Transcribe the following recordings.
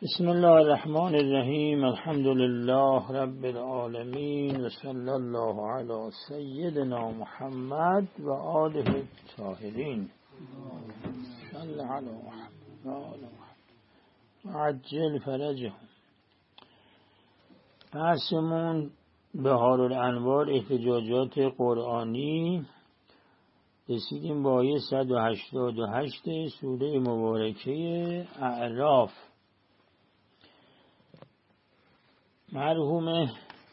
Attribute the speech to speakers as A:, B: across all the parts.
A: بسم الله الرحمن الرحیم. الحمد لله رب العالمین و صلی الله علی سیدنا محمد و آله الطاهرین. صلی علی محمد و آل محمد عجل فرجهم. بحثمون بهار الانوار احتجاجات قرآنی. رسیدیم با آیه 188 سوره مبارکه اعراف. مرحوم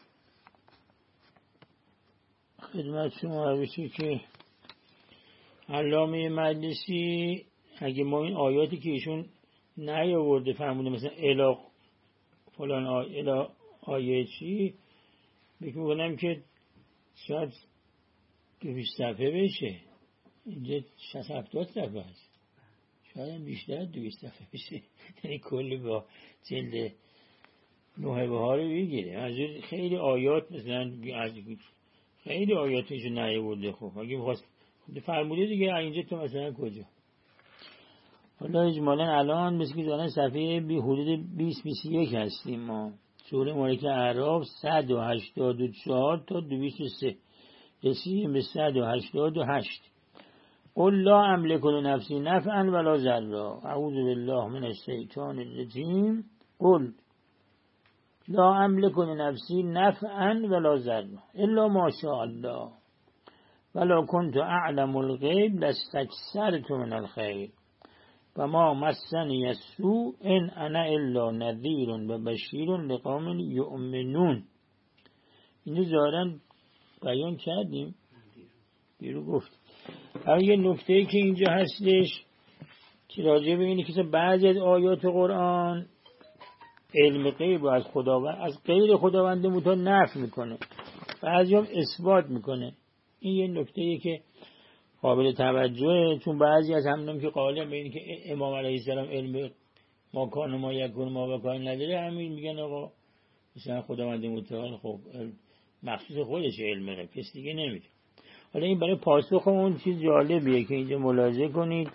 A: خدمت شما بشه که علامه مجلسی اگه ما این آیاتی که ایشون نیاورده فرموده مثلا الا فلان الا آیه چی بکنم که شاید 200 صفحه بشه، اینجا 60-70 صفحه است، شاید بیشتر 200 صفحه بشه، یعنی کلی با جلد نوح بهار بگیره. منظور خیلی آیات مثلا خیلی آیاتشو نیاورده. خب اگه می‌خواست فرموده دیگه اینجا تو مثلا کجا. حالا اجمالاً الان مثل که دارن صفحه حدود 20-21 هستیم. ما سوره مبارکه اعراف 184 تا 203 رسیدیم به 188. قل لا املک لنفسی نفعا ولا ضرا اعوذ بالله من الشیطان الرجیم. قل لا املک لنفسی نفعا ولا ضرا الا ما شاء الله ولو كنت اعلم الغیب لاستکثرت من الخیر و ما مسنی السوء ان انا الا نذیر و بشیر لقوم یؤمنون. اینو ظاهرا بیان کردیم، بیرو گفت. یه نکته که اینجا هستش که راجع به اینه که بعضی از آیات قرآن علم غیب از خداوند از غیر خداوند متعال نفی میکنه، بعضی هم اثبات میکنه. این یه نکته‌ایه که قابل توجهه، چون بعضی از همونم که قائلن به این که امام علیه السلام علم ما کان و ما یکون ما بکان نداره، همین میگن آقا مثلا خداوند متعال خب مخصوص خودش علم غیب، کس دیگه نمیده. حالا این برای پاسخ اون چیز جالبیه که اینجا ملاحظه کنید.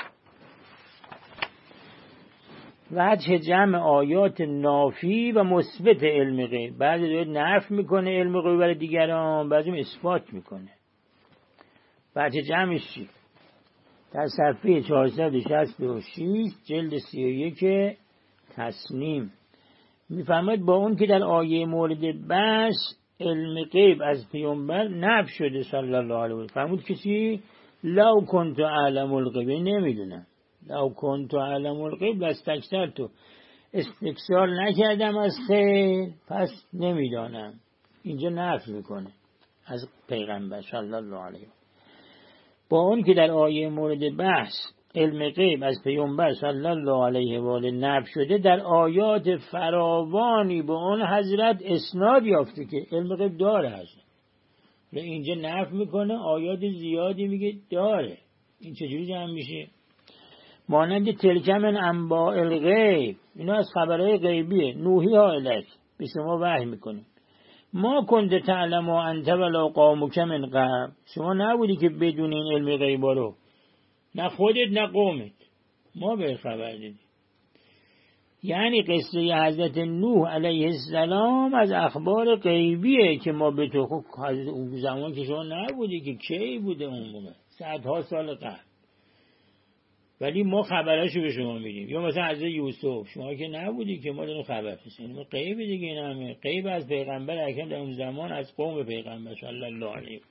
A: وجه جمع آیات نافی و مثبت علم غیب، بعضی داره نفی میکنه علم غیب برای دیگران، بعضی اثبات میکنه. وجه جمعش چی؟ در صفحه 466 جلد 31 تصنیم میفرماید با اون که در آیه مورد بحث علم غیب از پیامبر نفی شده صلی الله علیه و سلم، فرمود کسی لو کنت اعلم الغیب، نمیدونم، لو کنت اعلم الغیب لاستکثرت، استکثار نکردم از خیر پس نمیدانم. اینجا نفی میکنه از پیغمبر صلی الله علیه و سلم. با اون که در آیه مورد بحث علم غیب از پیامبر صلی الله علیه و آله نفی شده، در آیات فراوانی به اون حضرت اسناد یافته که علم غیب داره حضرت. اینجا نفی میکنه، آیات زیادی میگه داره. این چجوری جمع میشه؟ مانند تلک من انباء الغیب، اینا از خبرهای غیبیه، نوحی ها الیک، به شما وحی میکنیم. ما کنت تعلم و انت ولا قومک من قبل، شما نبودی که بدون این علم غیبا رو، نه خودت نه قومت، ما به خبر دادیم. یعنی قصه حضرت نوح علیه السلام از اخبار غیبیه که ما به تو، حضرت اون زمان که شما نبودی که کی بوده اون موقع، صدها سال قبل، ولی ما خبراشو به شما میدیم. یا مثلا حضرت یوسف، شما که نبودی که ما داریم خبر میدیم. این غیب دیگه، این همه غیب از پیغمبر اکرم در اون زمان از قوم پیغمبر صلی الله علیه.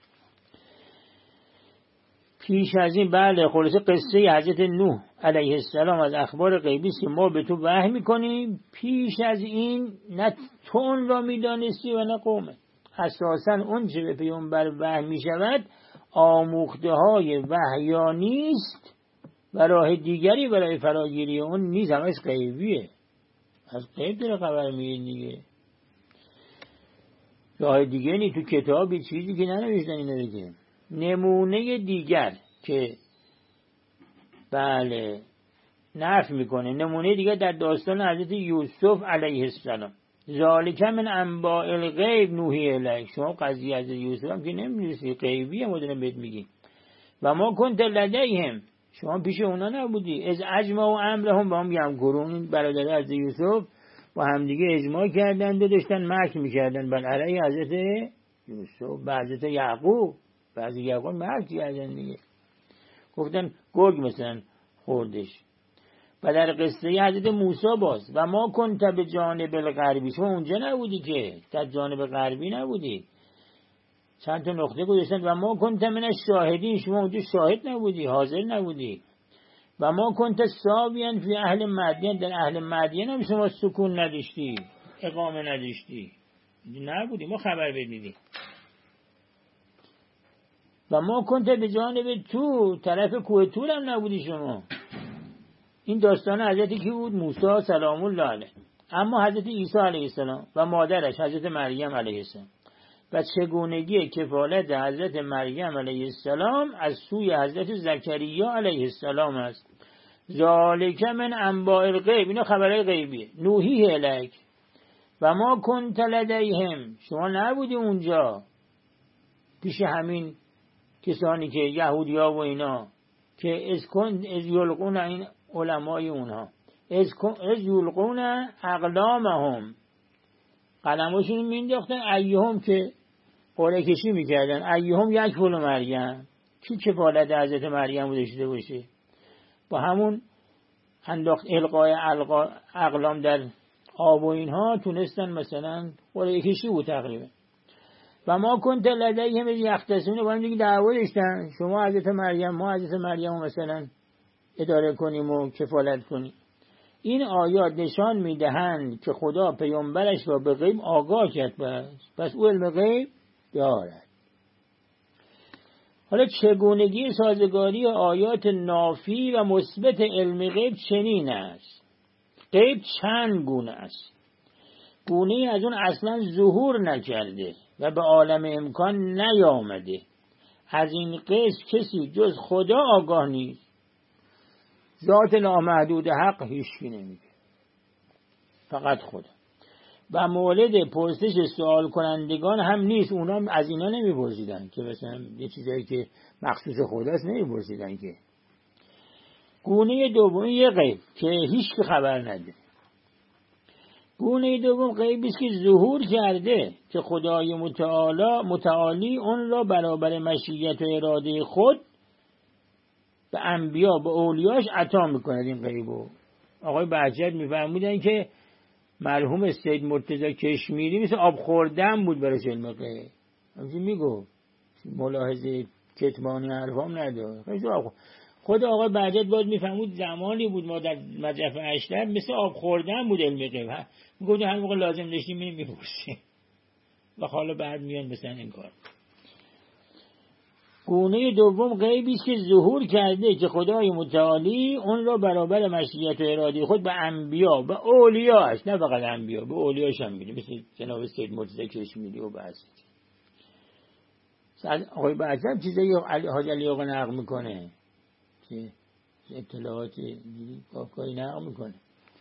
A: پیش از این بله خلاصه قصه حضرت نوح علیه السلام از اخبار غیبی است که ما به تو وحی میکنیم. پیش از این نه تو اون را میدانستی و نه قومه. اساسا اون چه به پیغمبر وحی میشود آموخته های وحیانی است و راه دیگری برای فراگیری اون نیست، همش غیبیه. از غیب داره خبر میگه دیگه، راه دیگه نی. تو کتابی چیزی که ننوشتن اینو دیگه. نمونه دیگر که بله نفی میکنه، نمونه دیگر در داستان حضرت یوسف علیه السلام. ذالک من انباء الغیب نوحی الیک، شما قضیه حضرت یوسف هم که نمیدونستی، غیبیه، ما داریم بهت میگیم. و ما کنت لدیهم، شما پیش اونا نبودی. از اجماع و امرهم، با هم میگم قرون برادر از یوسف با همدیگه اجماع کردند و داشتن مکر میکردن بر علیه حضرت یوسف و حضرت یعقوب. بعضی یعقوب مکر کردن دیگه، گفتن گرگ مثلا خوردش. و در قصه حضرت موسی باز و ما کنت به جانب الغربی، شما اونجا نبودی که، در جانب غربی نبودی. چند تا نقطه گذاشتن و ما کنت من الشاهدین، شما اونجا شاهد نبودی، حاضر نبودی. و ما کنت ثابیا فی اهل مدین، در اهل مدین هم شما سکون نداشتی، اقامه نداشتی، نبودی، ما خبر بدیدیم. و ما کنت به جانب تو، طرف کوه طور هم نبودی شما. این داستان حضرت کی بود؟ موسی سلام الله علیه. اما حضرت عیسی علیه السلام و مادرش حضرت مریم علیه السلام و چگونگی کفالت حضرت مریم علیه السلام از سوی حضرت زکریا علیه السلام است. ذالک من انباء الغیب، اینا خبرهای غیبیه. نوحیه الیک و ما کنت لدیهم، شما نبودی اونجا پیش همین کسانی که یهودیا و اینا که از یلقون، این علمای اونها، از یلقون اقلامهم، قلماشون مینداختن، ایهم که قرعه کشی میکردن، ایهم یکفل مریم، کی کفالت حضرت مریم داشته باشه. با همون انداخت القای اقلام در آب و اینها تونستن مثلا قرعه کشی بود تقریبا. و ما کنت لدیهم یختصمون، با هم دیگه دعوا داشتن، شما حضرت مریم، ما حضرت مریم مثلا اداره کنیم و کفالت کنیم. این آیات نشان میدهند که خدا پیامبرش را به غیب آگاه کرد، پس او علم غیب دارد. حالا چگونگی سازگاری آیات نافی و مثبت علم غیب چنین است. غیب چند گونه است. گونه از اون اصلا ظهور نکرده و به عالم امکان نیامده. از این قسم کسی جز خدا آگاه نیست. ذات نامحدود حق هیچکی نمیگه، فقط خدا. و مولد پرسش سوال کنندگان هم نیست، اونا از اینا نمیپرسیدن که مثلا یه چیزایی که مخصوص خداست نمیپرسیدن که. گونه دوم یه غیب که هیچ کی خبر نداره. گونه دوم غیبی است که ظهور کرده که خدای متعالی اون را برابر مشیت و اراده خود به انبیا به اولیاش عطا میکند. این غیبو آقای بهجت میفرمودن که مرحوم سید مرتضی کشمیری مثل آب خوردن بود برای علم غیب. همچنین میگو ملاحظه کتمانی حرفام نداره. خود آقای بهجت باید میفهمود زمانی بود ما در مجف اشتر مثل آب خوردن بود علم غیب. میگفت هر موقع لازم داشتیم میپرسیم و حالا بعد میان مثلا این کار. گونه دوم غیبی است که ظهور کرده که خدای متعالی اون را برابر مشیت و اراده خود به انبیا به اولیاش، نه فقط انبیا، به اولیاش هم میده، مثل جناب سید مرتضی کشمیری و بعضی. آقای بعضی هم چیزایی حاج علی آقا نقل میکنه که اطلاعاتی کاری نقل میکنه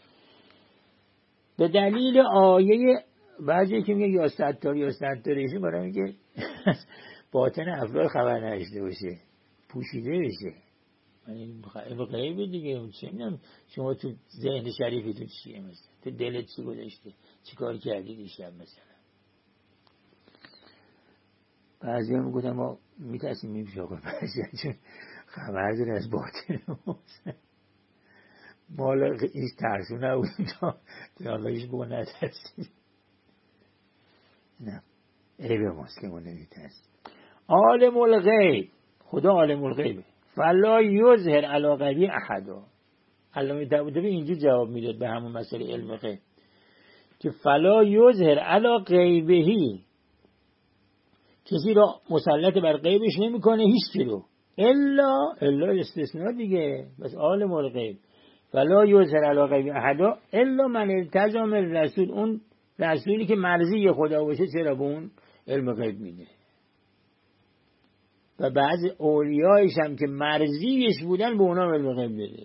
A: به دلیل آیه. بعضی که میگه یا ستاریشی برای میگه باطن افراد خبر نداشته باشه، پوشیده بشه. این غیبه دیگه. چه میدونم شما تو ذهن شریفی تو چیه، مثلا تو دلت چی گذاشته، چی کار کردی دیشب مثلا. بعضی هم میگفتن ما میترسیم میشه آقا، بعضی چون خبر داره از باطن مالا ایش ترسو نبودیم تا الله ایش بگو نترسیم. نه عیب ماست که ما نمیترسیم. عالم الغیب، خدا عالم الغیبه. فلا یظهر علی غیبی احدا. علامه طباطبایی اینجور جواب میداد به همون مسئله علم غیب که فلا یظهر علی غیبهی، کسی را مسلط بر غیبش نمیکنه هیچ کی رو، الا استثناء دیگه. بس عالم الغیب فلا یظهر علی غیبی احدا الا من التزم الرسول، اون رسولی که مرضی خدا باشه چرا به اون علم غیب میده. و بعض اولیایش هم که مرضیش بودن به اونا علم غیب بده.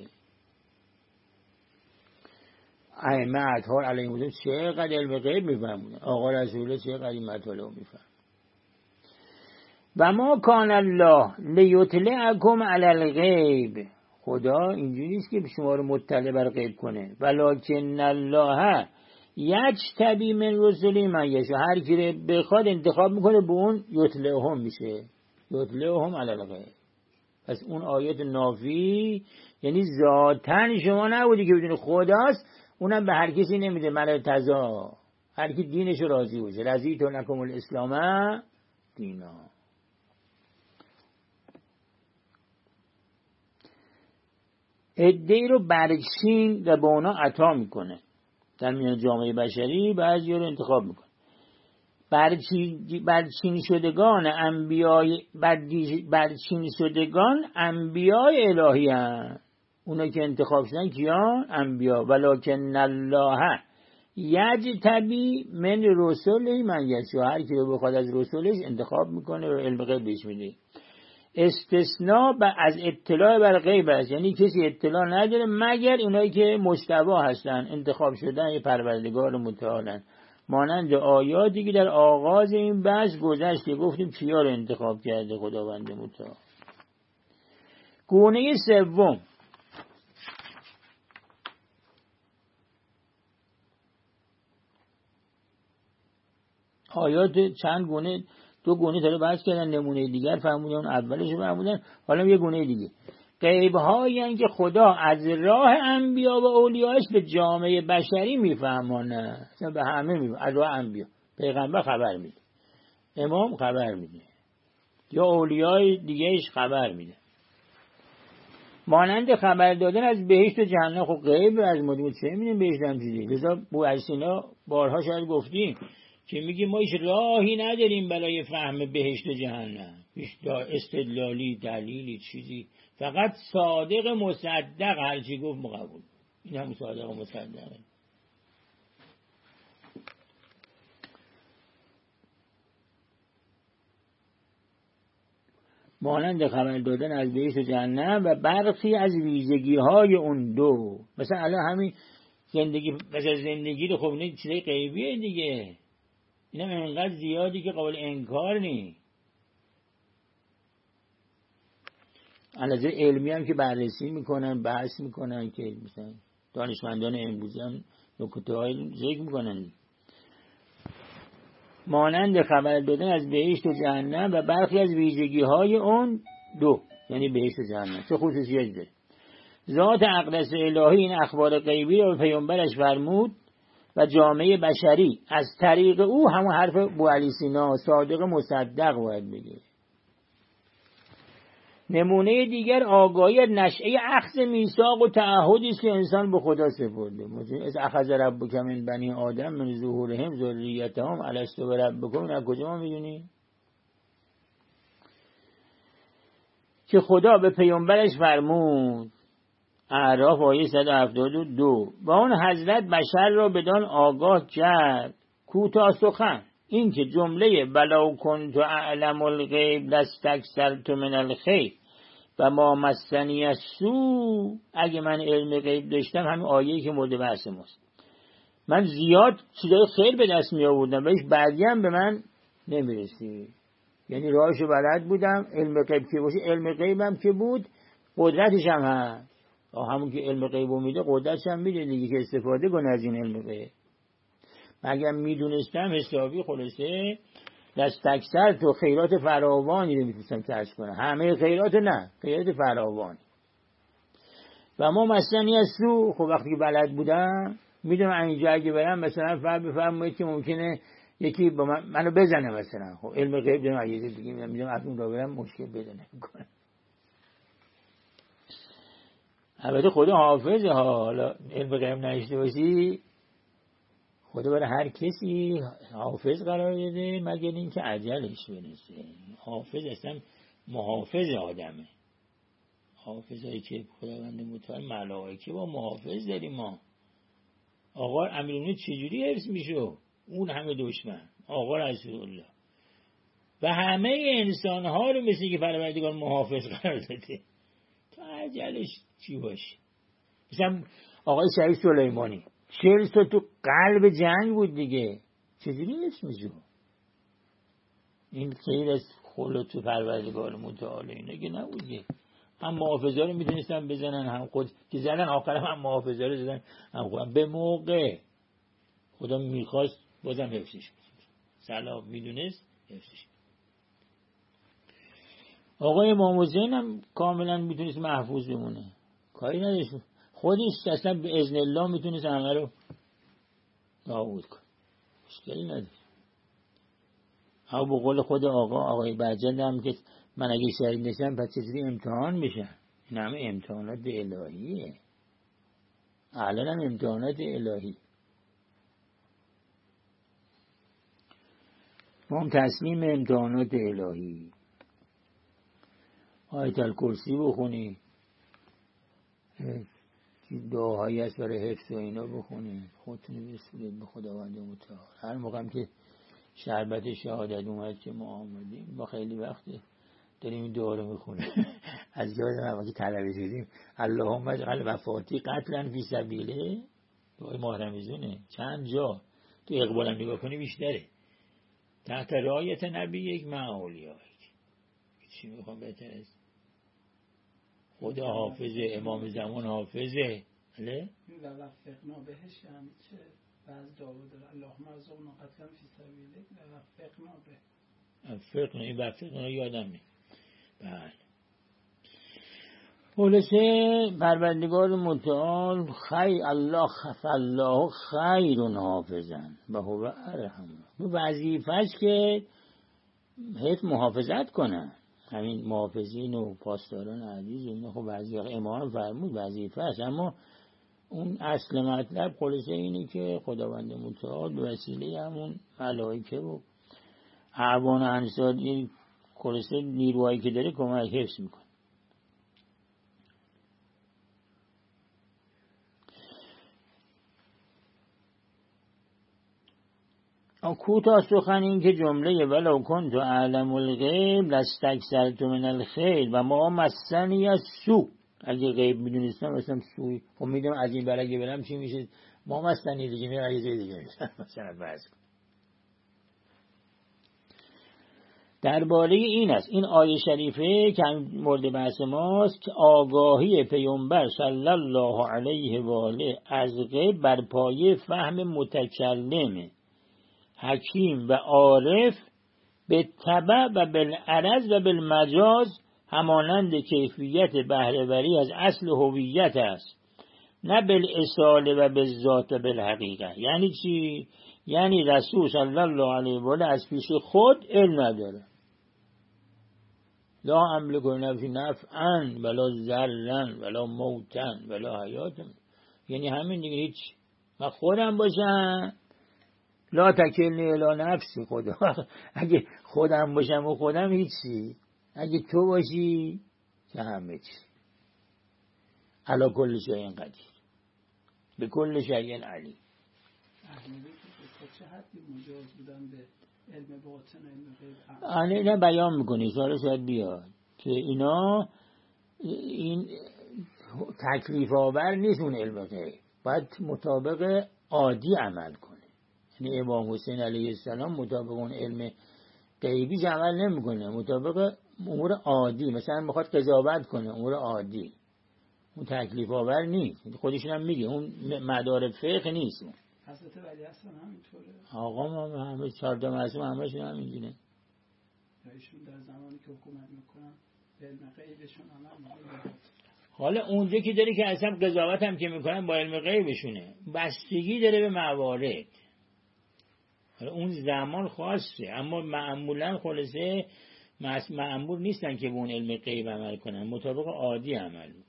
A: ائمه اطهار علیهم السلام چقدر علم غیب میفهمونه، آقا رسول چقدر این مطالب میفهم. و ما کان الله لیطلعکم علی الغیب، خدا اینجوری نیست که شما رو مطلع بر غیب کنه. ولکن الله یجتبی من رسله من یشاء، هر کی بخواد انتخاب میکنه به اون یطلعهم میشه، یطلعهم علی الغیب. پس اون آیات نافی یعنی ذاتن شما نبودی که بدون خداست، اونم به هر کسی نمیده مرا تزا، هر کی دینش راضی باشه. رضیت لکم الاسلام دینا. عده‌ای رو برچین و به اونا عطا میکنه در میان جامعه بشری، بعضی رو انتخاب میکنه. برچین شدگان انبیای الهی هستند. اونا که انتخاب شدن کیان؟ انبیا. ولکن الله یجتبی من رسله من یشاء، هر کی رو بخواد از رسولش انتخاب میکنه و علم غیب بهش میده. استثناء از اطلاع بر غیب است، یعنی کسی اطلاع نداره مگر اونایی که مجتبی هستن، انتخاب شدن یه پروردگار متعالن. مانند آیاتی که در آغاز این بحث گذشت که گفتیم کیا رو انتخاب کرده خداوند متعال. گونه سوم، آیات چند گونه، دو گونه داره بحث کردن، نمونه دیگر فهموندن، اون اولش فهموندن، حالا یه گونه دیگه. غیب‌هایی یعنی که خدا از راه انبیا و اولیاش به جامعه بشری میفهمانه، به همه میفهمانه. از راه انبیا پیغمبر خبر میده، امام خبر میده، یا اولیای دیگهش خبر میده. مانند خبر دادن از بهشت و جهنم. خب غیب از مدمون چه میدونیم بهشت هم چیزی. لذا بوالسینا بارها شاید گفتیم که میگیم ما هیچ راهی نداریم برای فهم بهشت و جهنم، هیچ استدلالی دلیلی چیزی، فقط صادق مصدق هرچی گفت مقبول. این هم صادق مصدقه. مانند خبر دادن از بهشت و جهنم و برخی از ویژگی های اون دو. مثلا الان همین زندگی، مثلا زندگی رو، خب این چیزای غیبیه دیگه، اینا اینقدر زیادی که قابل انکار نی. علاوه علمی هم که بررسی میکنن، بحث میکنن که مثلا دانشمندان امروزی هم نکته‌های ذکر میکنن. مانند خبر دادن از بهشت و جهنم و برخی از ویژگی های اون دو، یعنی بهشت و جهنم چه خصوصیاتی داره. ذات اقدس الهی این اخبار غیبی رو به پیامبرش فرمود و جامعه بشری از طریق او، همون حرف بوعلیسینا، صادق مصدق باید بگه. نمونه دیگر آگاهی از نشأه اخذ میثاق و تعهدی است که انسان به خدا سپرده. از اخذ ربک من بنی آدم من ظهورهم ذریتهم الست بربکم. از کجا ما میدونیم که خدا به پیامبرش فرمود؟ اعراف آیه 172. و اون حضرت بشر را بدان آگاه کرد. کوتاه سخن این که جمله ولو کنت اعلم الغیب لاستکثرت من الخیر و ما مسنی السوء، اگه من علم غیب داشتم، همین آیه‌ای که مورد بحث ماست، من زیاد چیزای خیر به دست می آوردم و هیچ بعدی هم به من نمیرسید. یعنی راهشو بلد بودم، علم غیب که باشه، علم غیبم که بود، قدرتش هم هست. همون که علم غیبو میده قدرتش هم میده دیگه، که استفاده کنه از این علم غیب. اگر میدونستم حسابی خلاصه دستکثر تو خیرات فراوانی رو میتونستم کسب کنم. همه خیرات نه، خیرات فراوانی. و ما مثلا از سو، خب وقتی که بلد بودم میدونم اینجا اگه برم مثلا بفرمایید که ممکنه یکی با منو بزنه مثلا، خب علم غیب دارم، اگه دیگه میدونم از اون را برم مشکل پیدا نمیکنه. البته خدا حافظه ها، حالا علم غیب نشته باشی خدا برای هر کسی حافظ قرار بده مگر اینکه اجلش برسه. حافظ اصلا محافظ آدمه. حافظایی که خداوند متعال ملائکه با محافظ داریم ما. آقا امیرالمومنین چجوری حفظ میشه؟ اون همه دشمن آقا رسول الله و همه انسان ها رو مثل که پروردگار محافظ قرار داده تا اجلش چی باشه. مثلا آقای شهید سلیمانی 40 سال تو قلب جنگ بود دیگه، چجوری حفظ میشه؟ این خیر از خلوت پروردگار متعال اینه که نبوده. هم محافظا رو میتونستن بزنن، هم خود که زدن آخر هم محافظا رو زدن، هم خودم به موقع خدا میخواست بازم حفظش بود. صلاح میدونست حفظش. آقای امام حسین هم کاملا میتونست محفوظ بمونه، کاری نداشت، خودش اصلا به اذن الله میتونست همه رو نابود کنه، مشکلی نداشت. اما به قول خود آقای بهجت هم که من اگه شهید نشم پس چجوری امتحان میشم؟ این همه امتحانات الهیه، الان هم امتحانات الهی. ما هم تسلیم امتحانات الهی. آیت الکرسی بخونی، دعاهایی هست برای حفظ و اینا بخونی، خودتون بسپرید به خداوند متعال. هر موقعم که شربت شهادت اومد که ما آمدیم، ما خیلی وقته داریم این دعا رو میخونیم. از یادم هم که طلبه شدیم اللهم اجعل وفاتی قتلا فی سبیله، دعای ماه رمضانه، چند جا تو اقبالم نگاه کنی بیشتره، تحت رعایت نبی یک معالیه. چی میخوام بهتر از خدا حافظه، امام زمان حافظه. بله
B: و وفقنا بهش یعنی چه؟ بعض دعوا داره اللهم ارزقنا قتلا فی سبیلک و وفقنا به.
A: وفقنا، این وفقنا یادم نیست. بله. خلاصه پروردگار متعال خیر الله خف الله خیر حافظن و هو ارحم. وظیفه‌اش که حیث محافظت کنه، همین محافظین و پاسداران عزیز اینا، خب وظیفه امام فرمود وظیفه است، اما اون اصل مطلب خلاصه اینه که خداوند متعال به وسیله همون ملائکه و اعوان انصار این خلاصه نیروهایی که داره کمک حفظ میکنه. کوتاه سخن این که جمله ولو کنت اعلم الغیب لاستکثرت من الخیر و ما مسنی السوء، اگه غیب میدونستم مثلا سوی، خب میدونم از این برگه برم چی میشه، ما مسنی دیگه میره یه جای دیگه میشه مثلا فرض کن. درباره این است این آیه شریفه که مورد بحث ماست که آگاهی پیامبر صلی الله علیه و آله از غیب بر پایه فهم متکلم حکیم و عارف به تبع و بالعرض و بالمجاز همانند کیفیت بهره‌وری از اصل هویت است، نه بالاصاله و بالذات و بالحقیقه. یعنی چی؟ یعنی رسول صلی الله علیه و آله از پیش خود علم نداره، لا املک لنفسی نفعا ولا ضرا ولا موتا ولا حیاتا، یعنی همین دیگه هیچ. من خودم باشم لا تکلنی الی نفسی، خدا اگه خودم باشم و خودم هیچی، اگه تو باشی که همه چی. علی کل شیء قدیر به کل شیء علیم.
B: چه حدی مجاز بودن به علم باطن علم غیب؟
A: اینا بیان میکنی سوال شاید بیاد که اینا این تکلیف آور نیست اون علم غیب، باید مطابق عادی عمل کنه. یعنی امام حسین علیه السلام مطابق اون علم غیبی عمل نمیکنه، مطابق امور عادی، مثلا میخواد قضاوت کنه امور عادی، اون تکلیف آور نیست. خودشون هم میگه اون مدار فقه نیست.
B: حضرت ولی اصلا همینطوره.
A: آقا ما همه 14 معصوم همشون همینجوره.
B: ایشون در زمانی که حکومت میکنن به علم غیبشون عمل میکنن.
A: حالا اونجا که داره که اصلا قضاوت هم که میکنن با علم غیبشونه، بستگی داره به موارد. حالا اون زمان خاصه، اما معمولا خلاصه معمول نیستن که به اون علم غیب عمل کنن، مطابق عادی عمل میکنن.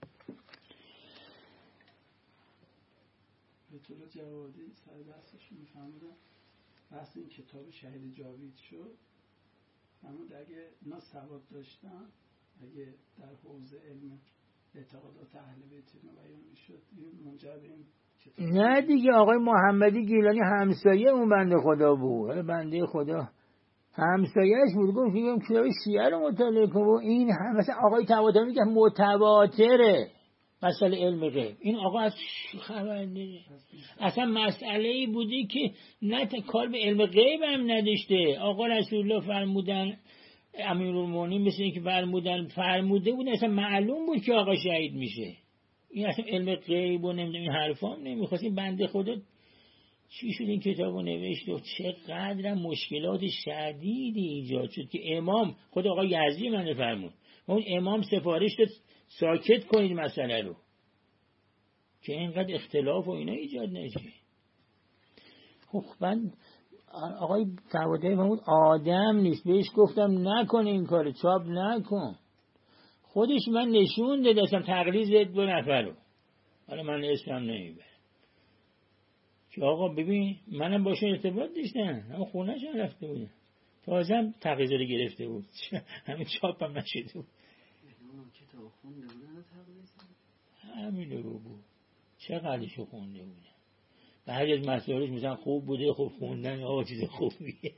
B: به طور جوادی سر دستش میفهمدن بحث این کتاب شهید جاوید شد، فرمود اگه اینا سواد داشتن، اگه در حوزه علم اعتقادات اهل بیت بیان میشد، این منجر به این کتاب.
A: نه دیگه آقای محمدی گیلانی همسایه اون بنده خدا بود، بنده خدا همسایه‌اش بود، گفت میگم کتاب شیعه رو مطالعه کن و این هم مثلا آقای طباطبایی میگه متواتره مسئله علم غیب. این آقا از خبر نداره، اصلا مسئله‌ای بودی که نه کار به علم غیب هم نداشته. آقا رسول الله فرمودن امیرالمومنین مثل اینکه فرموده بود اصلا معلوم بود که آقا شهید میشه. این اصلا علم غیب و نمیدونم این حرفا نمیخواست. این بنده خدا چی شد این کتابو نوشت و چقدر مشکلات شدیدی ایجاد شد که امام خود آقا یزدی من فرمود اون امام سفارش داد ساکت کنید مسئله رو که اینقدر اختلاف و اینا ایجاد نشه. خب من آقای طباطبایی فرمود آدم نیست، بهش گفتم نکن این کارو، چاپ نکن. خودش من نشون داد اصلا تقلید 2 نفر رو، حالا من اسمم نمیبرم، که آقا ببین منم باشون ارتباط داشتم، اما خونه‌ش هم رفته بودم، تازه هم تقلید رو گرفته بود، همین چاپ هم نشده بود.
C: کتاب خونده بودن تقلید؟
A: همین رو بود، چقدرشو خونده بودن. بعضی از مسائلش مثلا خوب بوده، خوب خوندن آقا چیز خوبیه.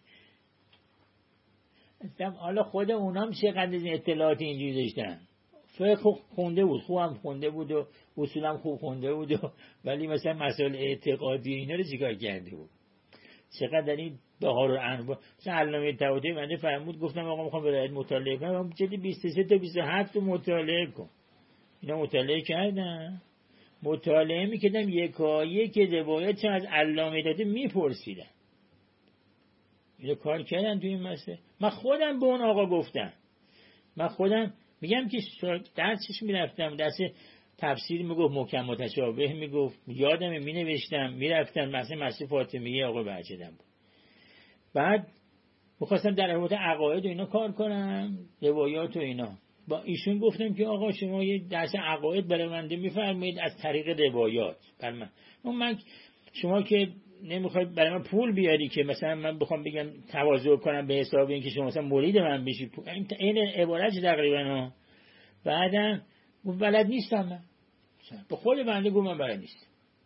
A: حالا خود اونام چقدر اطلاعات اینجوری داشتن، فقه خونده بود، خوبم خونده بود و اصولم خوب خونده بود و ولی مثلا مسائل اعتقادی اینا رو چیکار کرده بود. چقدر در این بهار و انواع مثلا علامه طباطبایی بنده فرمود، گفتم آقا میخوام برات مطالعه کنم، جلد 23 تا 27 مطالعه کن. اینا مطالعه کردم، مطالعه میکردم یکایک که روایت از علامه داده میپرسیدم. اینو کار کردن تو این مسئله. من خودم به اون آقا گفتم، من خودم میگم که درسش میرفتم، درس تفسیر میگفت، محکم متشابه میگفت، یادمه مینوشتم میرفتم مثلا مسجد فاطمیه آقا بهجتم بود. بعد میخواستم در رابطه عقاید و اینا کار کنم، روایات و اینا. با ایشون گفتم که آقا شما یه درس عقاید برای من میفرمایید از طریق روایات بر من شما که نمیخواید برای من پول بیاری که مثلا من بخوام بگم تواضع کنم به حساب این که شما مثلا مرید من بشی، این عبارت تقریبا. بعدم بلد نیستم، من به خود بنده گفتم من بلد نیستم،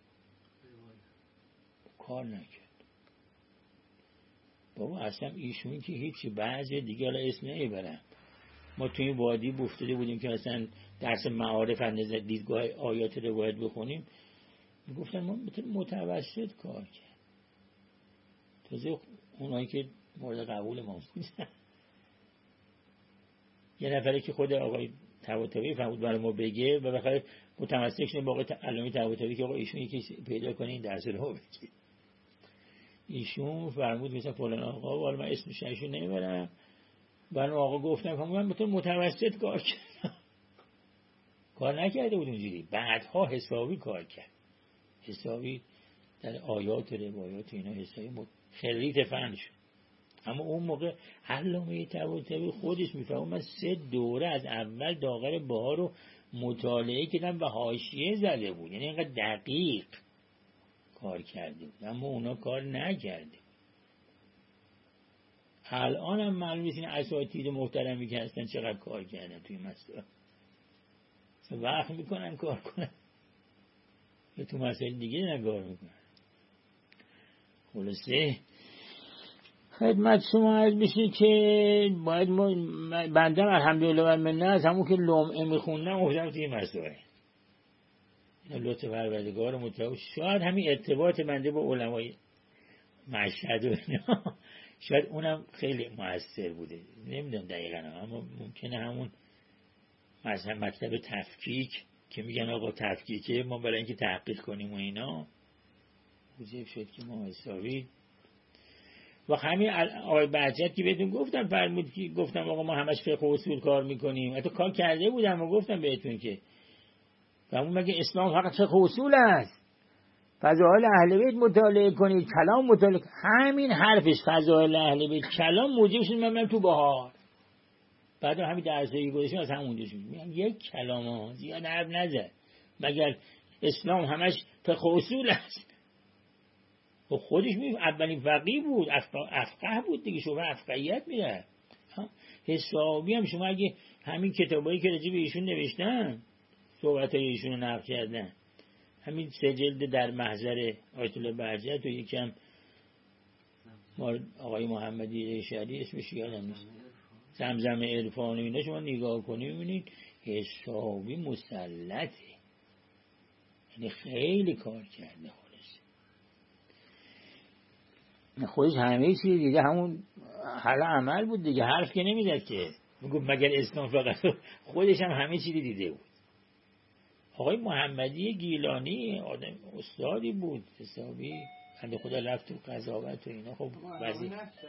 A: کار نکرد. بابا اصلا ایشون که هیچی، بعضی دیگه الان اسم نمیبرم، ما توی این وادی افتاده بودیم که مثلا درس معارف از نظر دیدگاه آیات روایت بخونیم، گفتن ما متوسط کار کرد. تازه اونایی که مورد قبول ما بودن، یه نفری که خود آقای طباطبایی فرمود برای ما بگه و بخاطر متمسک شدیم با آقای علامه طباطبایی که آقا ایشون یکی پیدا کنه این درس رو بگه. ایشون فرمود مثلا فلان آقا، حالا من اسمش ایشون نمیبرم، برای آقا گفتم من بهتون متوسط کار کردم. کار نکرده بود اونجوری، بعدها حسابی کار کرد، حسابی در آیات و روایات اینا حسابی خریت فن شد. اما اون موقع علامه طباطبایی خودش میفهمه من 3 دوره از اول داغر بهار رو مطالعه کردم و حاشیه زده بود، یعنی اینقدر دقیق کار کرده بود، اما اونا کار نکرده. الان هم معلوم نیست این اساتید محترمی که هستن چقدر کار کردن توی مسئله، وقت میکنن کار کنن یا تو مسائل دیگه نگار میکنن. خلاصه خدمت شما عرض بشه که باید بندم الحمدلله و منه از همون که لمعه میخوندم افتادم توی مسائل. لطف پروردگار متعال، شاید همین ارتباط بنده با علمای مشهد و اینا شاید اونم خیلی مؤثر بوده، نمیدونم دقیقا، اما ممکنه همون مثلا مکتب تفکیک که میگن آقا تفکیکه، ما برای اینکه تحقیق کنیم و اینا موجب شد که ما حسابی و همین آقای بهجت که بهتون گفتم فرمود که گفتم آقا ما همش فقه و اصول کار میکنیم، حتی کار کرده بودم و گفتم بهتون که فرمود مگه اسلام فقط فقه و اصول است؟ فضائل اهل بیت مطالعه کنید، کلام مطالعه کنید. همین حرفش فضائل اهل بیت کلام موجب شد من تو بهار بعد همین درسایی گذاشتم از همونجا شد میگم یک کلام ها زیاد حرف نزد، مگر اسلام همش فقه و اصول است؟ و خودش اولین فقیه بود، افقه بود دیگه، شما افقهیت میره حسابی. هم شما اگه همین کتابایی که راجع به ایشون نوشتن صحبتای ایشون رو نقل کردن، همین 3 جلد در محضر آیت الله بهجت و یکم آقای محمدی اشعری اسمش یادم نیست، زمزم عرفان و اینا، شما نگاه کنید میبینید حسابی مسلطه، یعنی خیلی کار کرده. خالص خودش همه چیز دیگه همون حل عمل بود دیگه، حرف که نمیزد که میگفت مگر اسلام فقط. خودش هم همه چیزی دیده بود. آقای محمدی گیلانی آدم استادی بود حسابی، بنده خدا رفت تو قضاوت و اینا. خب بعضی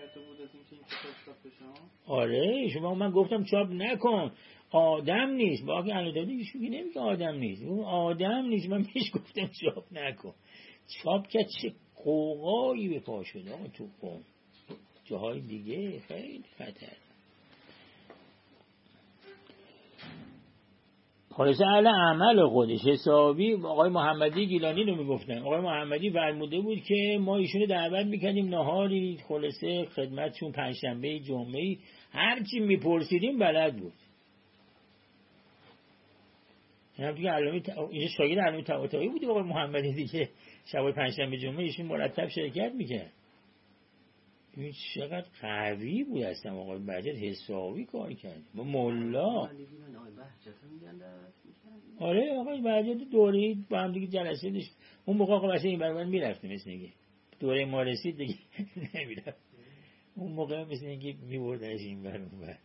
A: آره شما من گفتم چاپ نکن، آدم نیست. باقی الان ایشون که نمیگه آدم نیست، اون آدم نیست. من بهش گفتم چاپ نکن. چاپ که چه قوقایی به پا شده آقا تو قوم، جاهای دیگه خیلی خطر. خلاصه اهل عمل خودش حسابی آقای محمدی گیلانی رو میگفتن. آقای محمدی فرموده بود که ما ایشونو دعوت میکردیم نهاری خلاصه خدمتشون پنجشنبه جمعه، هرچی میپرسیدیم بلد بود. هم دیگه علامه این شاگرد علامه طباطبایی بود آقای محمدی دیگه، شب پنجشنبه جمعه ایشون مرتب شرکت میکرد. این چقدر قوی بود اصلا آقای بهجت، حسابی کار کرد با مولا. آره آقای بهجت دوره با هم دیگه جلسه داشت. اون موقع آقا مثلا این برابر میرفتیم، مثل اینکه دوره ما رسید دیگه نمیرفت. اون موقع مثل اینکه میبردنش این برابر،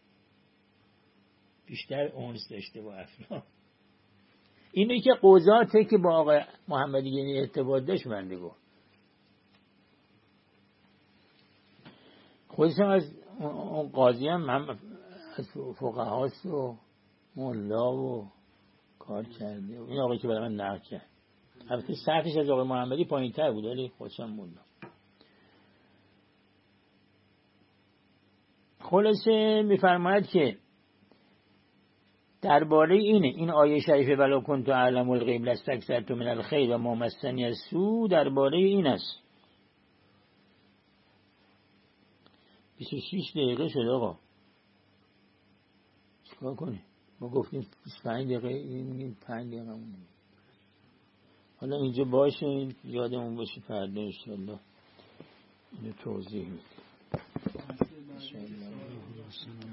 A: بیشتر اونس داشته با افراد. اینه که قضاته که با آقای محمدی یعنی ارتباط داشت بنده گفت. خودش هم از اون قاضی هم از فقهاست و مولا و کار کرده. این آقایی که برای من نقل کرد البته سطحش از آقای محمدی پایین تر بود ولی خودش هم مولا. خلاصه میفرماید که درباره این آیه شریفه ولو کنت اعلم الغیب لاستکثرت من الخیر و ما مسنی السوء درباره این است. 26 دقیقه شد آقا، چیکار کنیم؟ ما گفتیم 25 دقیقه، این میگیم 5 دقیقه مونده. حالا اینجا باشه یادمون باشه فردا انشاءالله اینو توضیح میدیم.